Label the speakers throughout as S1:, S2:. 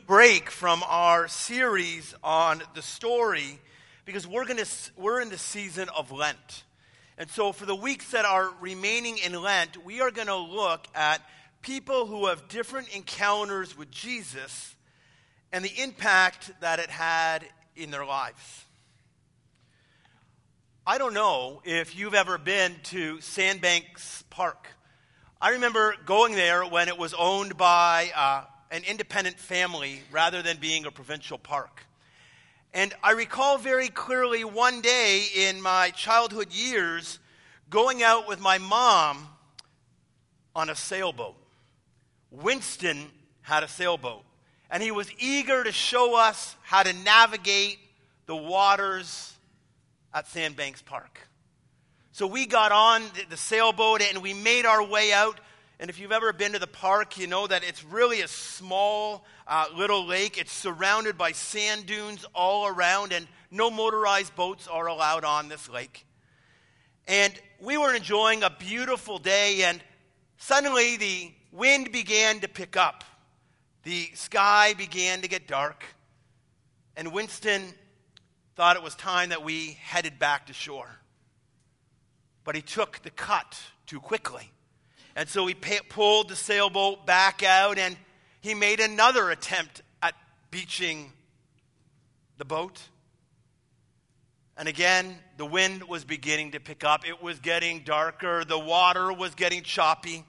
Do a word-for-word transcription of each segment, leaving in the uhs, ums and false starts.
S1: break from our series on the story because we're going to we're in the season of Lent. And so for the weeks that are remaining in Lent, we are going to look at people who have different encounters with Jesus and the impact that it had in their lives. I don't know if you've ever been to Sandbanks Park. I remember going there when it was owned by uh, an independent family rather than being a provincial park. And I recall very clearly one day in my childhood years going out with my mom on a sailboat. Winston had a sailboat, and he was eager to show us how to navigate the waters at Sandbanks Park. So we got on the sailboat and we made our way out. And if you've ever been to the park, you know that it's really a small uh, little lake. It's surrounded by sand dunes all around, and no motorized boats are allowed on this lake. And we were enjoying a beautiful day, and suddenly the wind began to pick up. The sky began to get dark, and Winston thought it was time that we headed back to shore. But he took the cut too quickly. And so he pa- pulled the sailboat back out, and he made another attempt at beaching the boat. And again, the wind was beginning to pick up. It was getting darker. The water was getting choppy.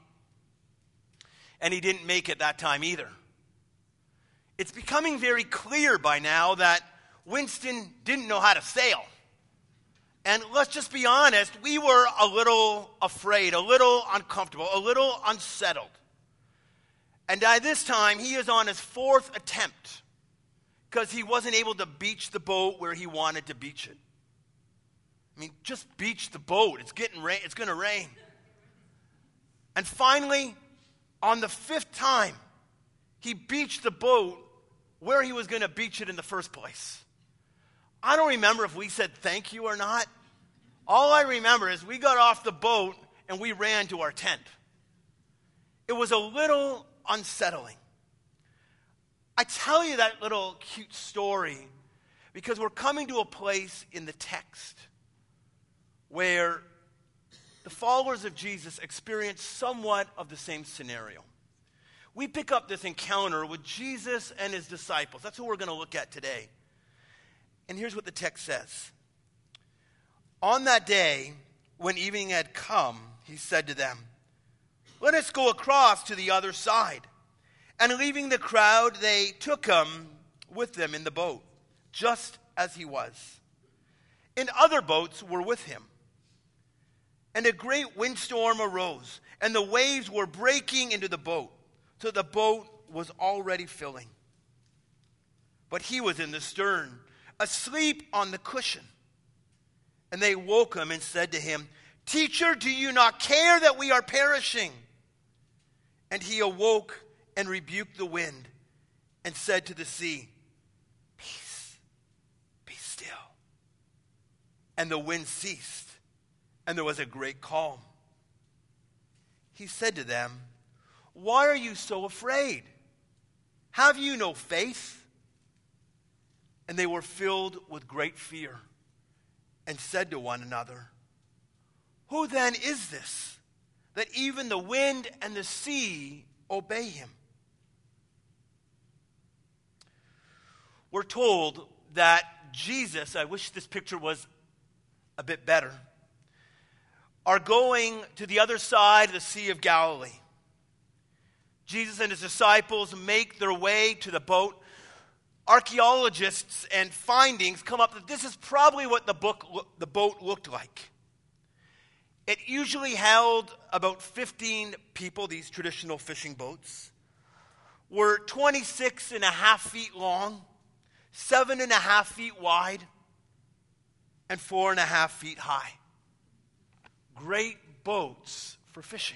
S1: And he didn't make it that time either. It's becoming very clear by now that Winston didn't know how to sail. And let's just be honest, we were a little afraid, a little uncomfortable, a little unsettled. And by this time, he is on his fourth attempt because he wasn't able to beach the boat where he wanted to beach it. I mean, just beach the boat. It's getting rain. It's going to rain. And finally, on the fifth time, he beached the boat where he was going to beach it in the first place. I don't remember if we said thank you or not. All I remember is we got off the boat and we ran to our tent. It was a little unsettling. I tell you that little cute story because we're coming to a place in the text where the followers of Jesus experience somewhat of the same scenario. We pick up this encounter with Jesus and his disciples. That's what we're going to look at today. And here's what the text says. On that day, when evening had come, he said to them, "Let us go across to the other side." And leaving the crowd, they took him with them in the boat, just as he was. And other boats were with him. And a great windstorm arose, and the waves were breaking into the boat, so the boat was already filling. But he was in the stern, asleep on the cushion. And they woke him and said to him, "Teacher, do you not care that we are perishing?" And he awoke and rebuked the wind and said to the sea, "Peace, be still." And the wind ceased, and there was a great calm. He said to them, "Why are you so afraid? Have you no faith?" And they were filled with great fear and said to one another, "Who then is this, that even the wind and the sea obey him?" We're told that Jesus, I wish this picture was a bit better, are going to the other side of the Sea of Galilee. Jesus and his disciples make their way to the boat. Archaeologists and findings come up that this is probably what the, book, the boat looked like. It usually held about fifteen people, these traditional fishing boats, were twenty-six and a half feet long, seven and a half feet wide, and four and a half feet high. Great boats for fishing.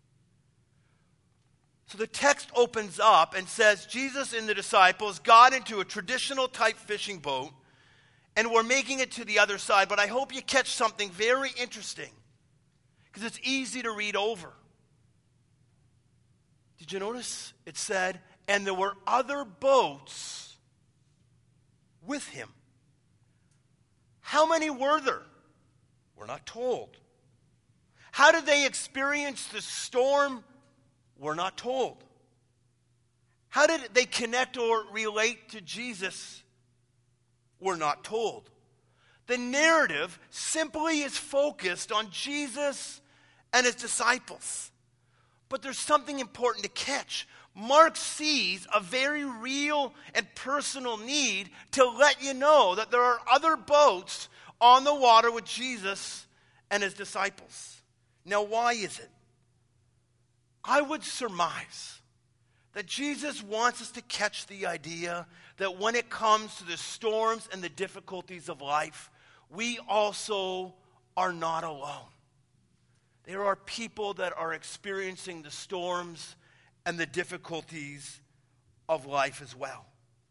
S1: So the text opens up and says Jesus and the disciples got into a traditional type fishing boat and were making it to the other side. But I hope you catch something very interesting because it's easy to read over. Did you notice it said, and there were other boats with him. How many were there? We're not told. How did they experience the storm? We're not told. How did they connect or relate to Jesus? We're not told. The narrative simply is focused on Jesus and his disciples. But there's something important to catch. Mark sees a very real and personal need to let you know that there are other boats on the water with Jesus and his disciples. Now, why is it? I would surmise that Jesus wants us to catch the idea that when it comes to the storms and the difficulties of life, we also are not alone. There are people that are experiencing the storms and the difficulties of life as well.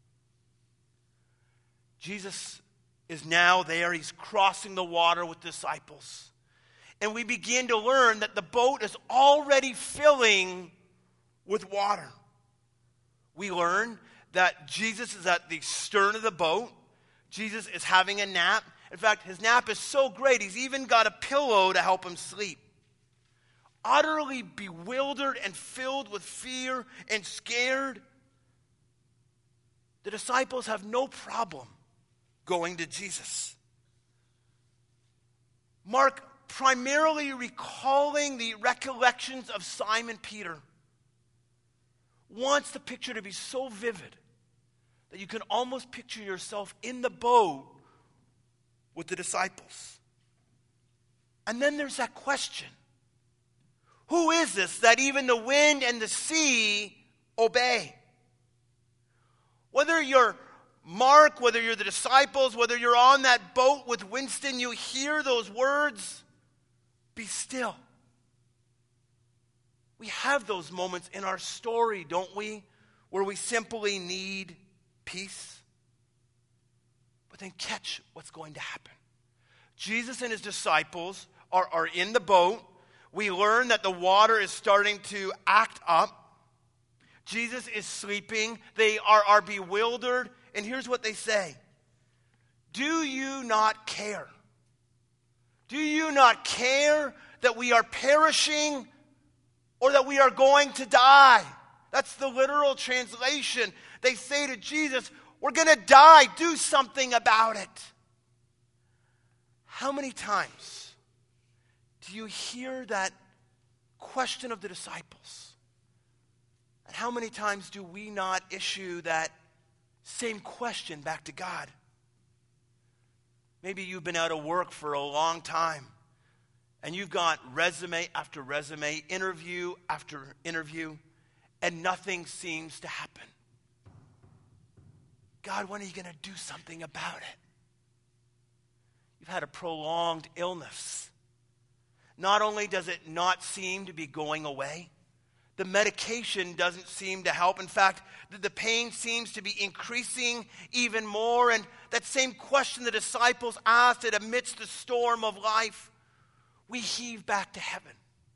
S1: Jesus is now there. He's crossing the water with disciples. And we begin to learn that the boat is already filling with water. We learn that Jesus is at the stern of the boat. Jesus is having a nap. In fact, his nap is so great, he's even got a pillow to help him sleep. Utterly bewildered and filled with fear and scared, the disciples have no problem going to Jesus. Mark primarily recalling the recollections of Simon Peter wants the picture to be so vivid that you can almost picture yourself in the boat with the disciples. And then there's that question. Who is this that even the wind and the sea obey? Whether you're Mark, whether you're the disciples, whether you're on that boat with Winston, you hear those words, be still. We have those moments in our story, don't we, where we simply need peace. But then catch what's going to happen. Jesus and his disciples are, are in the boat. We learn that the water is starting to act up. Jesus is sleeping. They are, are bewildered. And here's what they say. Do you not care? Do you not care that we are perishing or that we are going to die? That's the literal translation. They say to Jesus, we're going to die. Do something about it. How many times do you hear that question of the disciples? And how many times do we not issue that same question back to God? Maybe you've been out of work for a long time, and you've got resume after resume, interview after interview, and nothing seems to happen. God, when are you going to do something about it? You've had a prolonged illness. Not only does it not seem to be going away, the medication doesn't seem to help. In fact, the pain seems to be increasing even more. And that same question the disciples asked it amidst the storm of life, we heave back to heaven.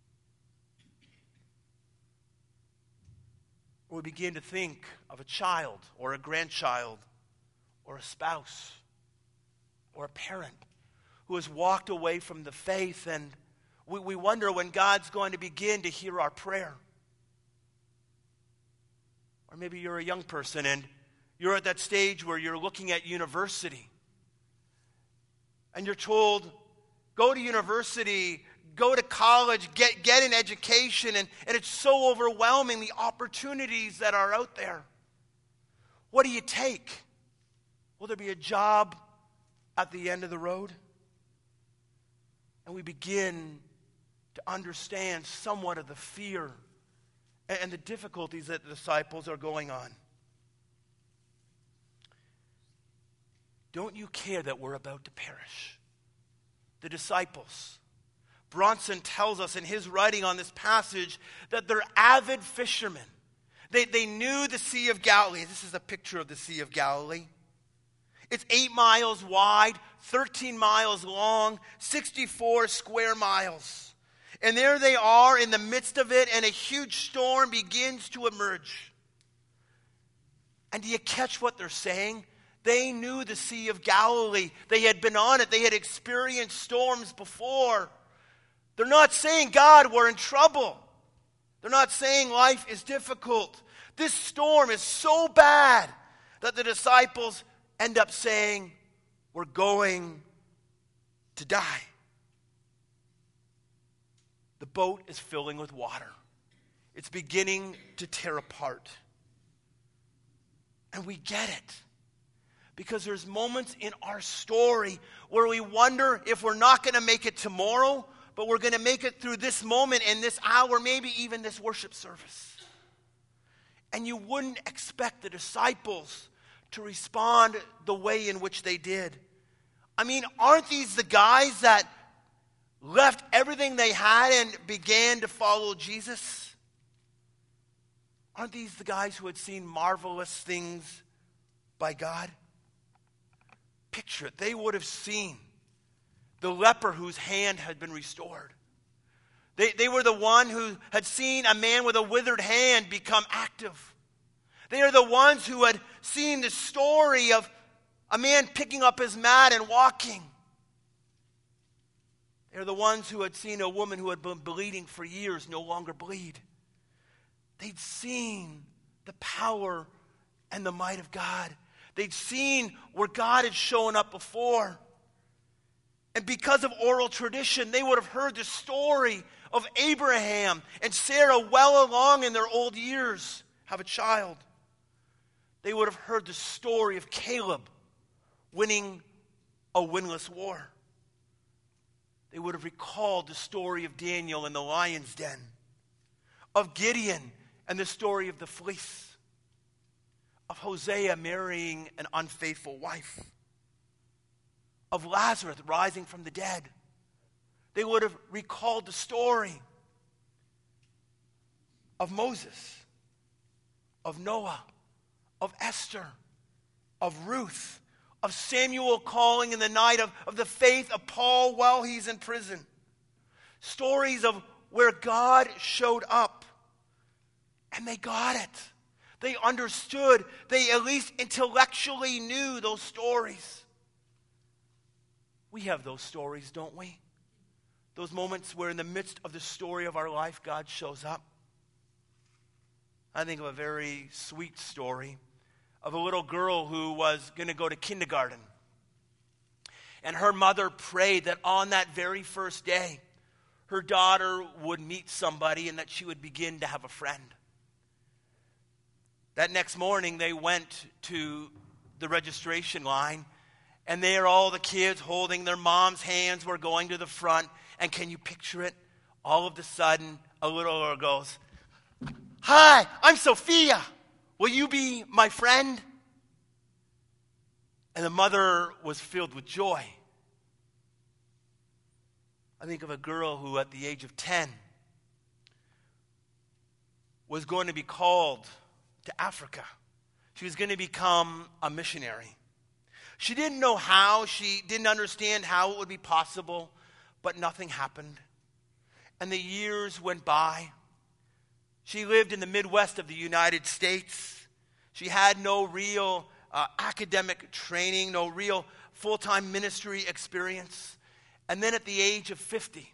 S1: Or we begin to think of a child or a grandchild or a spouse or a parent who has walked away from the faith, and we, we wonder when God's going to begin to hear our prayer. Or maybe you're a young person and you're at that stage where you're looking at university. And you're told, go to university, go to college, get, get an education. And, and it's so overwhelming, the opportunities that are out there. What do you take? Will there be a job at the end of the road? And we begin to understand somewhat of the fear and the difficulties that the disciples are going on. Don't you care that we're about to perish? The disciples. Bronson tells us in his writing on this passage that they're avid fishermen. They, they knew the Sea of Galilee. This is a picture of the Sea of Galilee. It's eight miles wide, thirteen miles long, sixty-four square miles. And there they are in the midst of it, and a huge storm begins to emerge. And do you catch what they're saying? They knew the Sea of Galilee. They had been on it. They had experienced storms before. They're not saying, God, we're in trouble. They're not saying life is difficult. This storm is so bad that the disciples end up saying, we're going to die. The boat is filling with water. It's beginning to tear apart. And we get it. Because there's moments in our story where we wonder if we're not going to make it tomorrow, but we're going to make it through this moment and this hour, maybe even this worship service. And you wouldn't expect the disciples to respond the way in which they did. I mean, aren't these the guys that left everything they had and began to follow Jesus? Aren't these the guys who had seen marvelous things by God? Picture it. They would have seen the leper whose hand had been restored. They, they were the one who had seen a man with a withered hand become active. They are the ones who had seen the story of a man picking up his mat and walking. They are the ones who had seen a woman who had been bleeding for years no longer bleed. They'd seen the power and the might of God. They'd seen where God had shown up before. And because of oral tradition, they would have heard the story of Abraham and Sarah well along in their old years have a child. They would have heard the story of Caleb winning a winless war. They would have recalled the story of Daniel in the lion's den, of Gideon and the story of the fleece, of Hosea marrying an unfaithful wife, of Lazarus rising from the dead. They would have recalled the story of Moses, of Noah, of Esther, of Ruth, of Samuel calling in the night, of, of the faith of Paul while he's in prison. Stories of where God showed up. And they got it. They understood. They at least intellectually knew those stories. We have those stories, don't we? Those moments where in the midst of the story of our life, God shows up. I think of a very sweet story of a little girl who was going to go to kindergarten. And her mother prayed that on that very first day, her daughter would meet somebody and that she would begin to have a friend. That next morning, they went to the registration line, and there all the kids holding their mom's hands were going to the front. And can you picture it? All of a sudden, a little girl goes, "Hi, I'm Sophia. Will you be my friend?" And the mother was filled with joy. I think of a girl who at the age of ten was going to be called to Africa. She was going to become a missionary. She didn't know how. She didn't understand how it would be possible, but nothing happened. And the years went by. She lived in the Midwest of the United States. She had no real uh, academic training, no real full-time ministry experience. And then at the age of fifty,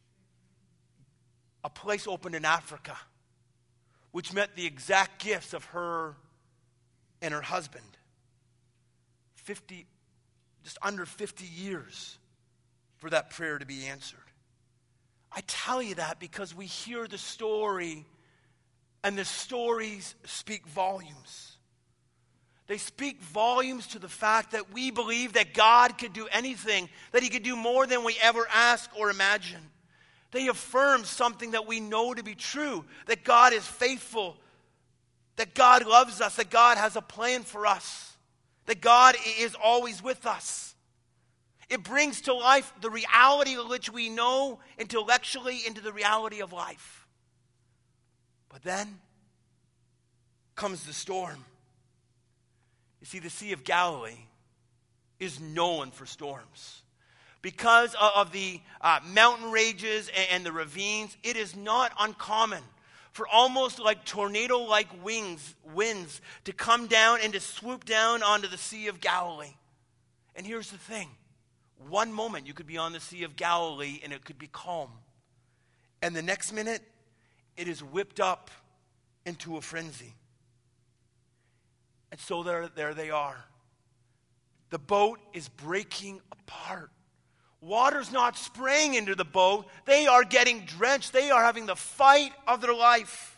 S1: a place opened in Africa, which met the exact gifts of her and her husband. fifty, just under fifty years for that prayer to be answered. I tell you that because we hear the story, and the stories speak volumes. They speak volumes to the fact that we believe that God could do anything, that he could do more than we ever ask or imagine. They affirm something that we know to be true, that God is faithful, that God loves us, that God has a plan for us, that God is always with us. It brings to life the reality of which we know intellectually into the reality of life. But then comes the storm. You see, the Sea of Galilee is known for storms. Because of the uh, mountain ranges and the ravines, it is not uncommon for almost like tornado-like wings, winds to come down and to swoop down onto the Sea of Galilee. And here's the thing. One moment you could be on the Sea of Galilee and it could be calm. And the next minute, it is whipped up into a frenzy. And so there, there they are. The boat is breaking apart. Water's not spraying into the boat. They are getting drenched. They are having the fight of their life.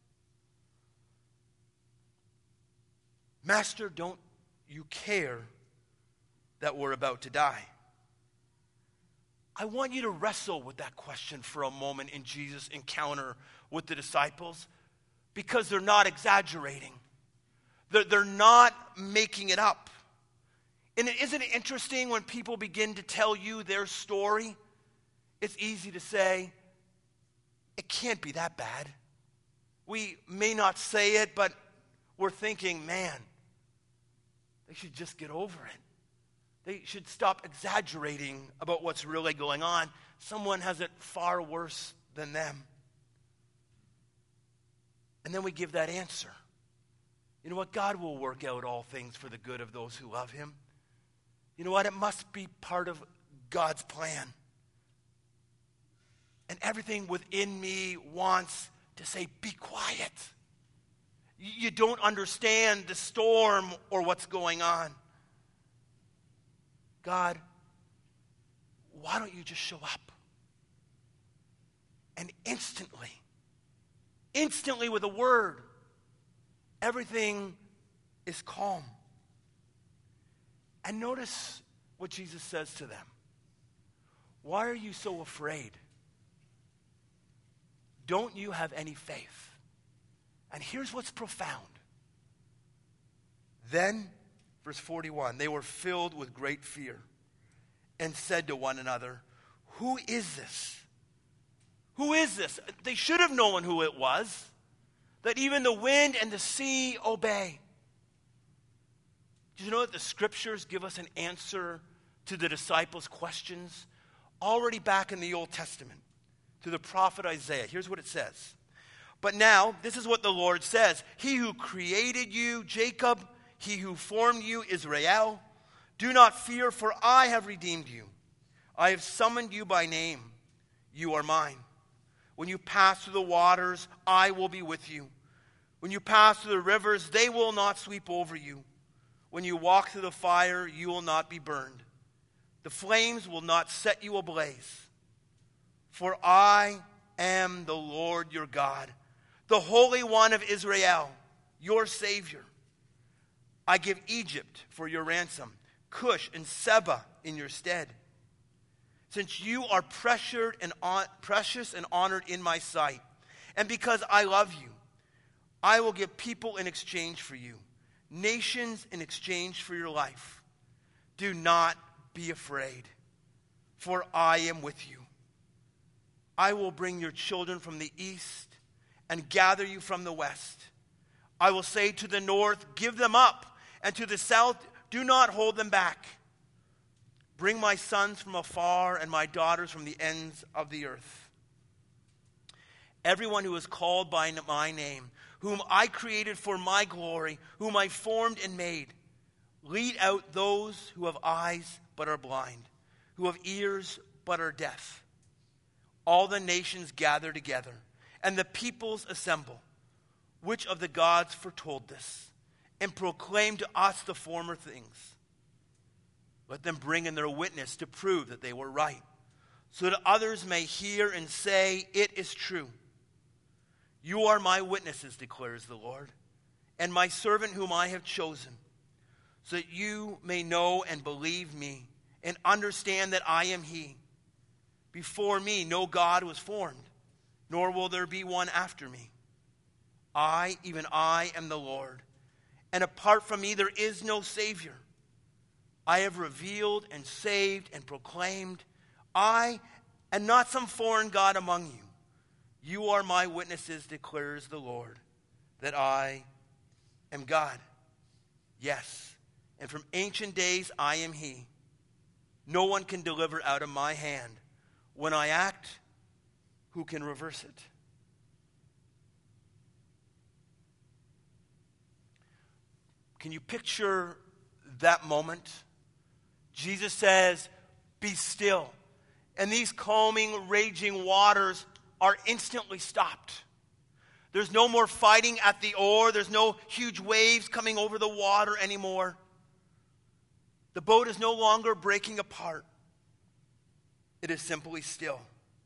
S1: Master, don't you care that we're about to die? I want you to wrestle with that question for a moment in Jesus' encounter with the disciples, because they're not exaggerating. They're, they're not making it up. And isn't it interesting when people begin to tell you their story? It's easy to say, it can't be that bad. We may not say it, but we're thinking, man, they should just get over it. They should stop exaggerating about what's really going on. Someone has it far worse than them. And then we give that answer. You know what? God will work out all things for the good of those who love him. You know what? It must be part of God's plan. And everything within me wants to say, be quiet. You don't understand the storm or what's going on. God, why don't you just show up? And instantly, instantly with a word, everything is calm. And notice what Jesus says to them. Why are you so afraid? Don't you have any faith? And here's what's profound. Then, verse forty-one, they were filled with great fear and said to one another, who is this? Who is this? They should have known who it was, that even the wind and the sea obey. Did you know that the scriptures give us an answer to the disciples' questions already back in the Old Testament, to the prophet Isaiah? Here's what it says. But now, this is what the Lord says. He who created you, Jacob, he who formed you, Israel, do not fear, for I have redeemed you. I have summoned you by name. You are mine. When you pass through the waters, I will be with you. When you pass through the rivers, they will not sweep over you. When you walk through the fire, you will not be burned. The flames will not set you ablaze. For I am the Lord your God, the Holy One of Israel, your Savior. I give Egypt for your ransom, Cush and Seba in your stead. Since you are pressured and on, precious and honored in my sight, and because I love you, I will give people in exchange for you, nations in exchange for your life. Do not be afraid, for I am with you. I will bring your children from the east and gather you from the west. I will say to the north, give them up, and to the south, do not hold them back. Bring my sons from afar and my daughters from the ends of the earth. Everyone who is called by my name, whom I created for my glory, whom I formed and made, lead out those who have eyes but are blind, who have ears but are deaf. All the nations gather together, and the peoples assemble. Which of the gods foretold this, and proclaimed to us the former things? Let them bring in their witness to prove that they were right, so that others may hear and say, it is true. You are my witnesses, declares the Lord, and my servant whom I have chosen, so that you may know and believe me, and understand that I am he. Before me no God was formed, nor will there be one after me. I, even I, am the Lord, and apart from me there is no Savior. I have revealed and saved and proclaimed. I am not some foreign god among you. You are my witnesses, declares the Lord, that I am God. Yes, and from ancient days I am he. No one can deliver out of my hand. When I act, who can reverse it? Can you picture that moment? Jesus says, be still. And these calming, raging waters are instantly stopped. There's no more fighting at the oar. There's no huge waves coming over the water anymore. The boat is no longer breaking apart. It is simply still.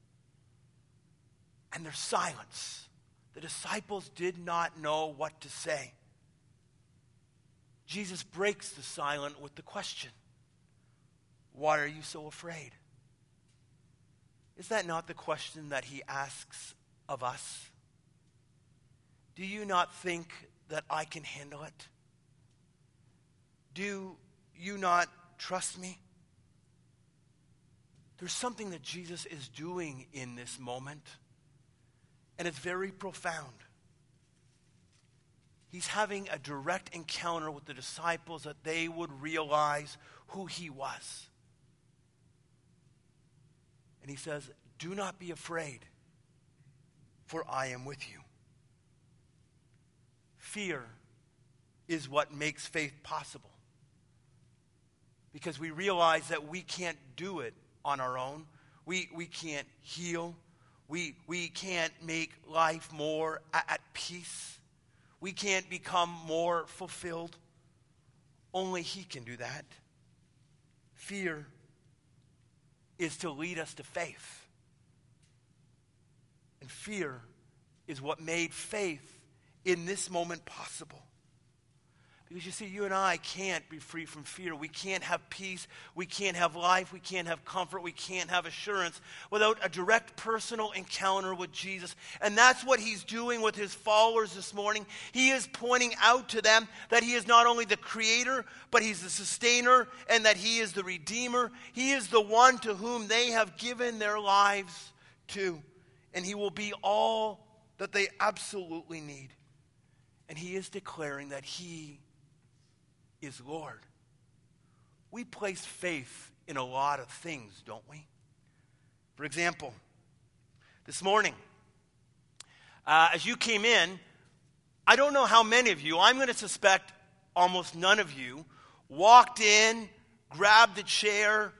S1: And there's silence. The disciples did not know what to say. Jesus breaks the silence with the question, why are you so afraid? Is that not the question that he asks of us? Do you not think that I can handle it? Do you not trust me? There's something that Jesus is doing in this moment, and it's very profound. He's having a direct encounter with the disciples that they would realize who he was. And he says, do not be afraid, for I am with you. Fear is what makes faith possible. Because we realize that we can't do it on our own. We, we can't heal. We, we can't make life more at, at peace. We can't become more fulfilled. Only he can do that. Fear is to lead us to faith. And fear is what made faith in this moment possible. Because you see, you and I can't be free from fear. We can't have peace. We can't have life. We can't have comfort. We can't have assurance without a direct personal encounter with Jesus. And that's what he's doing with his followers this morning. He is pointing out to them that he is not only the creator, but he's the sustainer, and that he is the redeemer. He is the one to whom they have given their lives to. And he will be all that they absolutely need. And he is declaring that he is Lord. We place faith in a lot of things, don't we? For example, this morning, uh, as you came in, I don't know how many of you, I'm going to suspect almost none of you, walked in, grabbed the chair.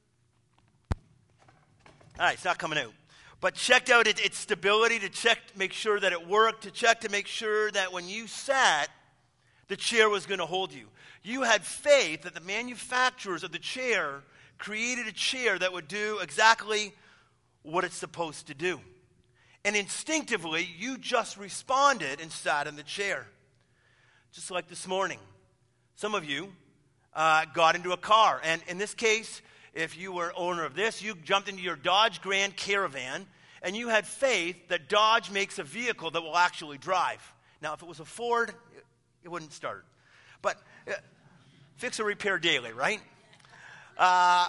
S1: All right, it's not coming out. But checked out it, its stability, to check, make sure that it worked, to check to make sure that when you sat, the chair was going to hold you. You had faith that the manufacturers of the chair created a chair that would do exactly what it's supposed to do. And instinctively, you just responded and sat in the chair. Just like this morning. Some of you uh, got into a car. And in this case, if you were owner of this, you jumped into your Dodge Grand Caravan, and you had faith that Dodge makes a vehicle that will actually drive. Now, if it was a Ford, it, it wouldn't start. But uh, fix or repair daily, right? Uh,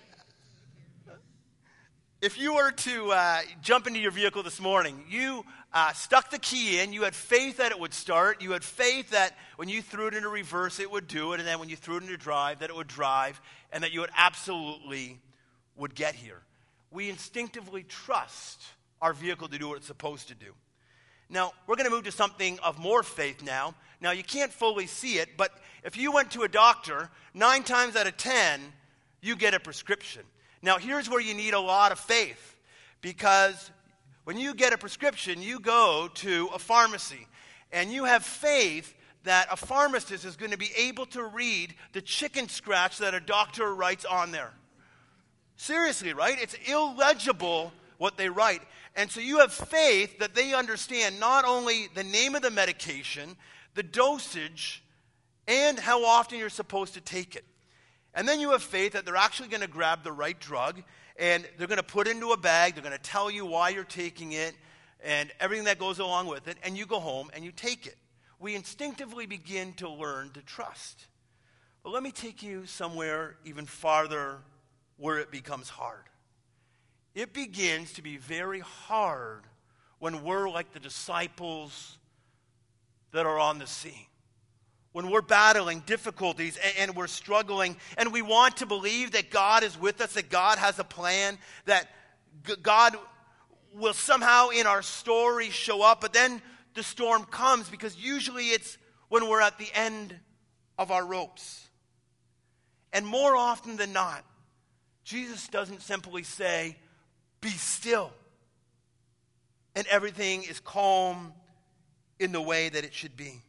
S1: if you were to uh, jump into your vehicle this morning, you uh, stuck the key in, you had faith that it would start, you had faith that when you threw it into reverse, it would do it, and then when you threw it into drive, that it would drive, and that you would absolutely would get here. We instinctively trust our vehicle to do what it's supposed to do. Now, we're going to move to something of more faith now. Now, you can't fully see it, but if you went to a doctor, nine times out of ten, you get a prescription. Now, here's where you need a lot of faith, because when you get a prescription, you go to a pharmacy, and you have faith that a pharmacist is going to be able to read the chicken scratch that a doctor writes on there. Seriously, right? It's illegible what they write. And so you have faith that they understand not only the name of the medication, the dosage, and how often you're supposed to take it. And then you have faith that they're actually going to grab the right drug, and they're going to put it into a bag, they're going to tell you why you're taking it, and everything that goes along with it, and you go home and you take it. We instinctively begin to learn to trust. But let me take you somewhere even farther where it becomes hard. It begins to be very hard when we're like the disciples that are on the sea. When we're battling difficulties and, and we're struggling, and we want to believe that God is with us, that God has a plan, that g- God will somehow in our story show up, but then the storm comes, because usually it's when we're at the end of our ropes. And more often than not, Jesus doesn't simply say, "Be still," and everything is calm in the way that it should be.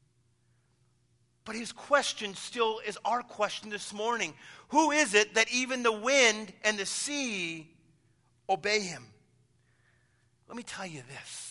S1: But his question still is our question this morning. Who is it that even the wind and the sea obey him? Let me tell you this.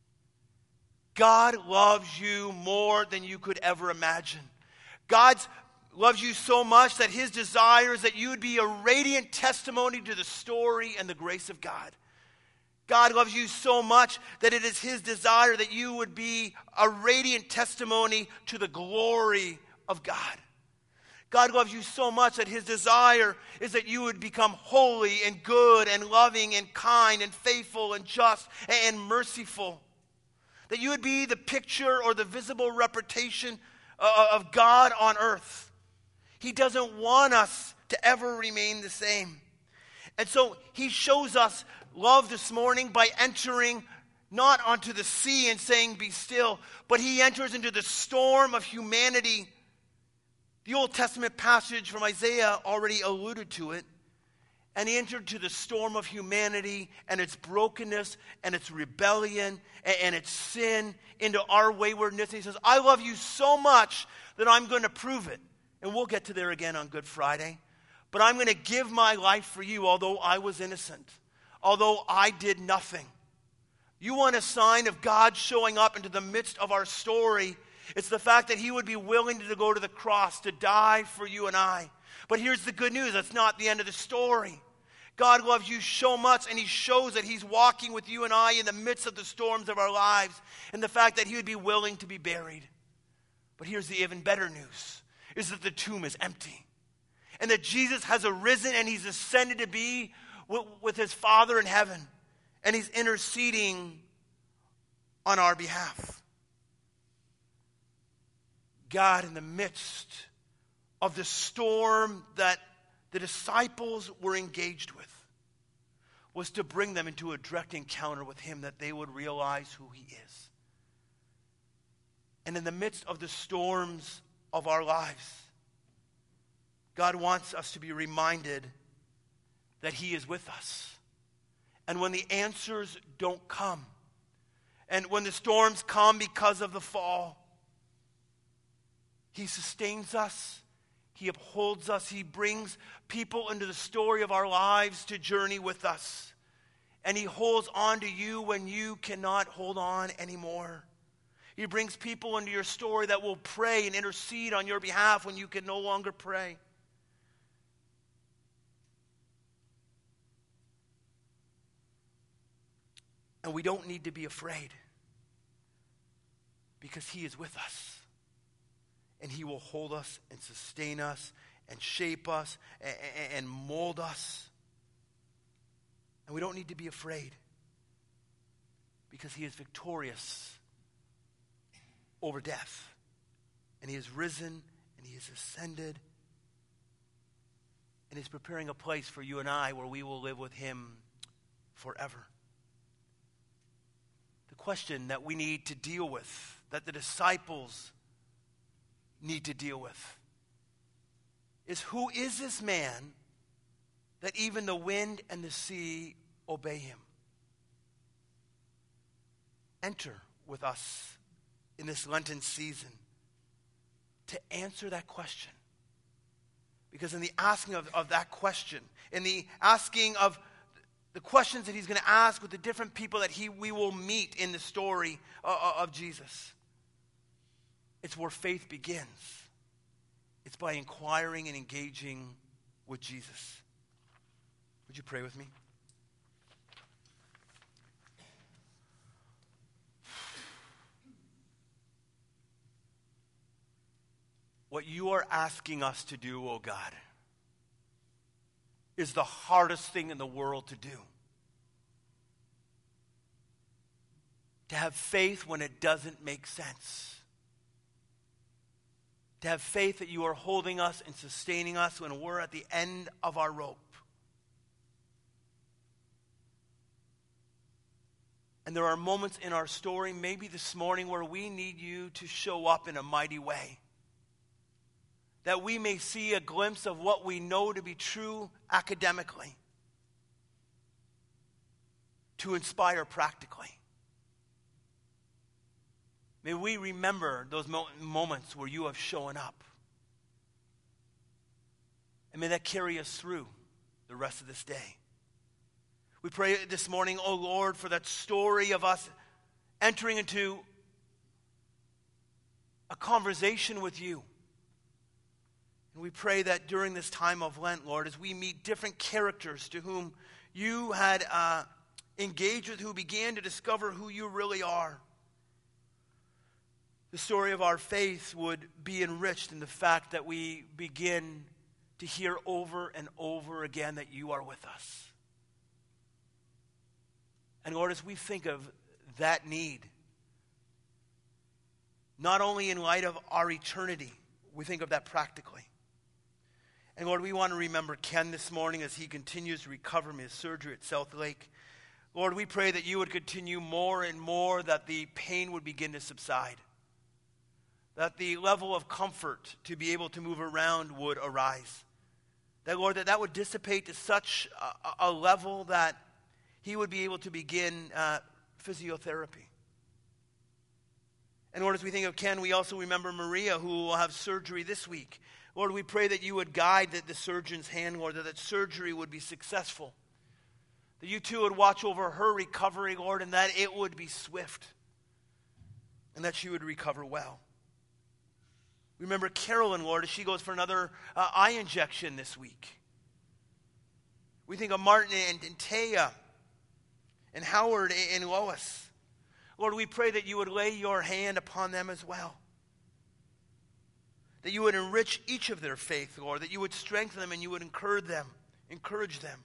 S1: God loves you more than you could ever imagine. God loves you so much that his desire is that you would be a radiant testimony to the story and the grace of God. God loves you so much that it is his desire that you would be a radiant testimony to the glory of God. God loves you so much that his desire is that you would become holy and good and loving and kind and faithful and just and merciful. That you would be the picture or the visible representation of God on earth. He doesn't want us to ever remain the same. And so he shows us love this morning by entering not onto the sea and saying, "Be still," but he enters into the storm of humanity. The Old Testament passage from Isaiah already alluded to it. And he entered to the storm of humanity and its brokenness and its rebellion and, and its sin into our waywardness. And he says, "I love you so much that I'm going to prove it." And we'll get to there again on Good Friday. But I'm going to give my life for you, although I was innocent, although I did nothing. You want a sign of God showing up into the midst of our story? It's the fact that he would be willing to go to the cross to die for you and I. But here's the good news. That's not the end of the story. God loves you so much, and he shows that he's walking with you and I in the midst of the storms of our lives, and the fact that he would be willing to be buried. But here's the even better news, is that the tomb is empty, and that Jesus has arisen and he's ascended to be with, with his Father in heaven, and he's interceding on our behalf. God, in the midst of the storm that the disciples were engaged with, was to bring them into a direct encounter with him, that they would realize who he is. And in the midst of the storms of our lives, God wants us to be reminded that he is with us. And when the answers don't come, and when the storms come because of the fall, he sustains us. He upholds us. He brings people into the story of our lives to journey with us. And he holds on to you when you cannot hold on anymore. He brings people into your story that will pray and intercede on your behalf when you can no longer pray. And we don't need to be afraid, because he is with us. And he will hold us and sustain us and shape us and, and mold us. And we don't need to be afraid, because he is victorious over death. And he has risen and he has ascended. And he's preparing a place for you and I where we will live with him forever. The question that we need to deal with, that the disciples need to deal with, is, who is this man that even the wind and the sea obey him? Enter with us in this Lenten season to answer that question. Because in the asking of, of that question, in the asking of the questions that he's going to ask with the different people that he we will meet in the story of, of Jesus, it's where faith begins. It's by inquiring and engaging with Jesus. Would you pray with me? What you are asking us to do, oh God, is the hardest thing in the world to do. To have faith when it doesn't make sense. To have faith that you are holding us and sustaining us when we're at the end of our rope. And there are moments in our story, maybe this morning, where we need you to show up in a mighty way. that we may see a glimpse of what we know to be true academically, to inspire practically. May we remember those mo- moments where you have shown up. And may that carry us through the rest of this day. We pray this morning, oh Lord, for that story of us entering into a conversation with you. And we pray that during this time of Lent, Lord, as we meet different characters to whom you had uh, engaged with, who began to discover who you really are, the story of our faith would be enriched in the fact that we begin to hear over and over again that you are with us. And Lord, as we think of that need, not only in light of our eternity, we think of that practically. And Lord, we want to remember Ken this morning as he continues to recover from his surgery at South Lake. Lord, we pray that you would continue more and more, that the pain would begin to subside, that the level of comfort to be able to move around would arise. That, Lord, that that would dissipate to such a, a level that he would be able to begin uh, physiotherapy. And Lord, as we think of Ken, we also remember Maria, who will have surgery this week. Lord, we pray that you would guide the, the surgeon's hand, Lord, that that surgery would be successful. That you too would watch over her recovery, Lord, and that it would be swift. And that she would recover well. Remember Carolyn, Lord, as she goes for another uh, eye injection this week. We think of Martin and, and Taya and Howard and, and Lois. Lord, we pray that you would lay your hand upon them as well. That you would enrich each of their faith, Lord. That you would strengthen them and you would encourage them. Encourage them.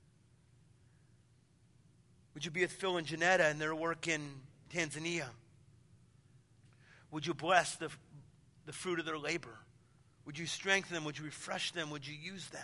S1: Would you be with Phil and Janetta and their work in Tanzania? Would you bless the the fruit of their labor? Would you strengthen them? Would you refresh them? Would you use them?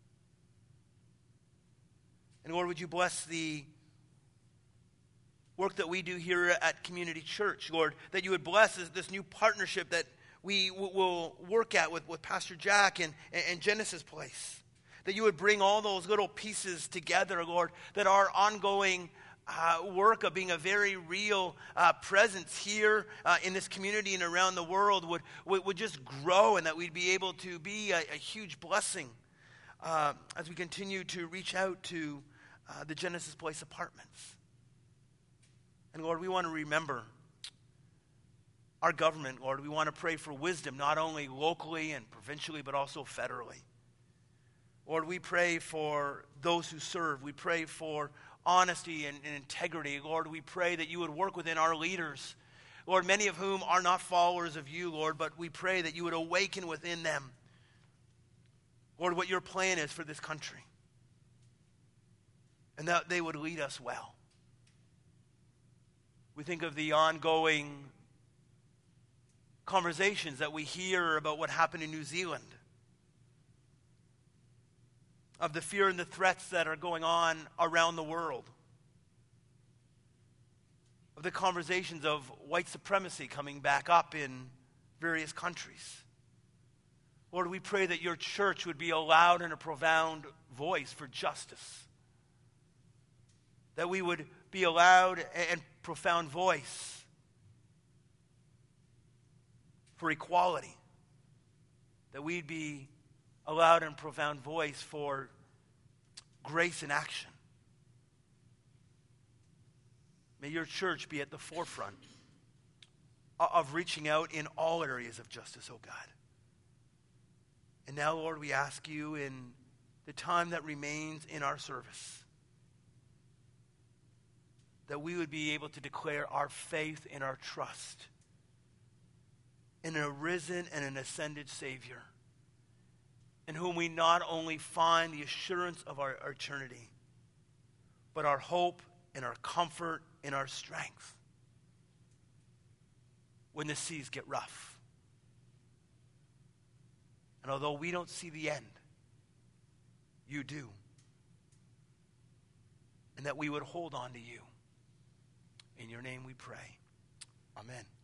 S1: And Lord, would you bless the work that we do here at Community Church, Lord, that you would bless this, this new partnership that we w- will work at with, with Pastor Jack and, and Genesis Place. That you would bring all those little pieces together, Lord, that our ongoing Uh, work of being a very real uh, presence here uh, in this community and around the world would, would, would just grow, and that we'd be able to be a, a huge blessing uh, as we continue to reach out to uh, the Genesis Place apartments. And Lord, we want to remember our government, Lord. We want to pray for wisdom, not only locally and provincially, but also federally. Lord, we pray for those who serve. We pray for honesty and, and integrity. Lord, we pray that you would work within our leaders, Lord, many of whom are not followers of you, Lord, but we pray that you would awaken within them, Lord, what your plan is for this country, and that they would lead us well. We think of the ongoing conversations that we hear about what happened in New Zealand, of the fear and the threats that are going on around the world, of the conversations of white supremacy coming back up in various countries. Lord, we pray that your church would be a loud and a profound voice for justice, that we would be a loud and profound voice for equality, that we'd be a loud and profound voice for grace in action. May your church be at the forefront of reaching out in all areas of justice, oh God. And now, Lord, we ask you in the time that remains in our service, that we would be able to declare our faith and our trust in a risen and an ascended Savior, in whom we not only find the assurance of our, our eternity, but our hope and our comfort and our strength when the seas get rough. And although we don't see the end, you do. And that we would hold on to you. In your name we pray. Amen.